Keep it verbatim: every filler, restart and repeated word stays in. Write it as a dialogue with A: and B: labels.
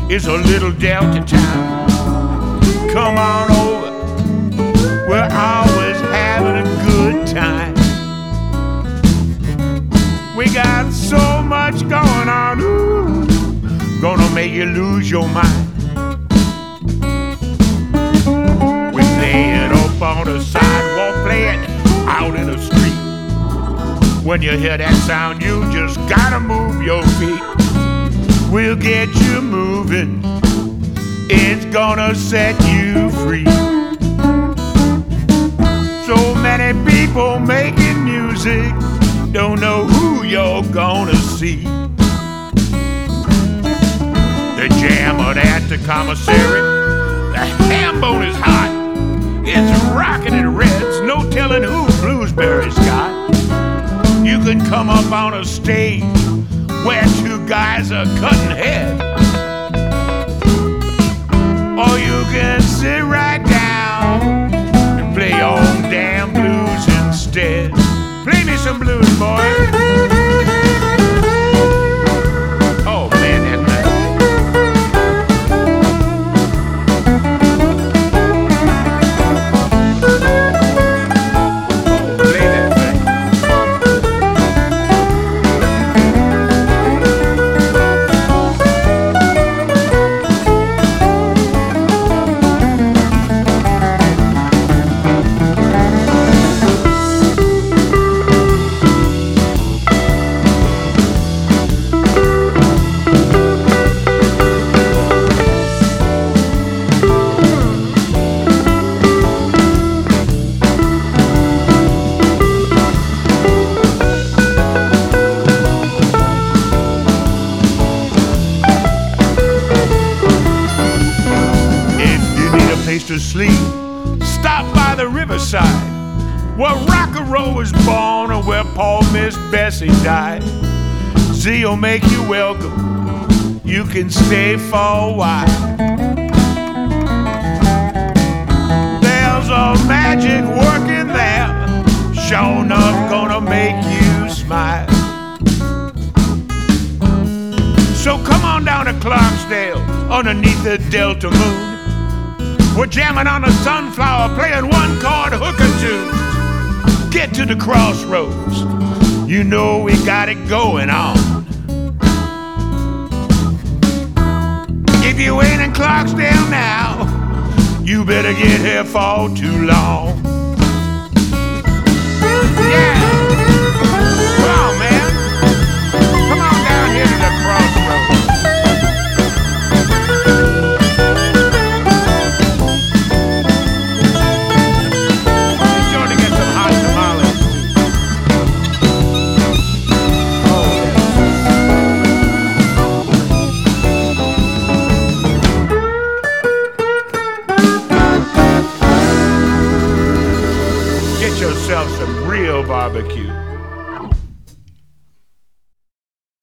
A: is a little Delta town. Come on over, we're always having a good time. We got so much going on, ooh, gonna make you lose your mind. We play it up on the sidewalk, play it out in the street. When you hear that sound, you just gotta move your feet. We'll get you moving, it's gonna set you free. So many people making music, don't know who you're gonna see. The jammer at the commissary, the ham bone is hot, it's rocking and reds, no telling who Bluesberry's got. You can come up on a stage where two guys are cutting heads, or you can sit right down and play your own damn blues instead. Play me some blues, boy. Oh man, that's nice. Oh, play that thing. To sleep, stop by the riverside where rock and roll was born and where Paul Miss Bessie died. Zee'll make you welcome, you can stay for a while. There's a magic working there, sure enough gonna make you smile. So come on down to Clarksdale underneath the Delta moon. We're jamming on a sunflower, playing one-chord hooker tunes. Get to the crossroads, you know we got it going on. If you ain't in Clarksdale now, you better get here for too long. Yeah, come on, man. Come on down here to the crossroads. Yourself some real barbecue.